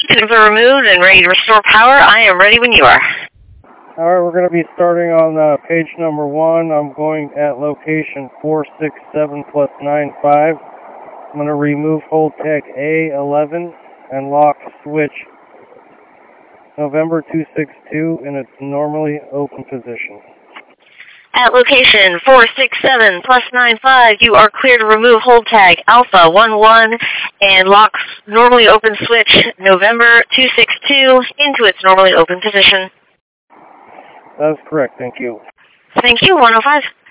Tubes are removed and ready to restore power. I am ready when you are. Alright, we're going to be starting on page number 1. I'm going at location 467 plus 95. I'm going to remove hold tag A11 and lock switch November 262 in its normally open position. At location 467 plus 95, you are clear to remove hold tag Alpha 11 and lock normally open switch November 262 into its normally open position. That is correct, thank you. Thank you, 105.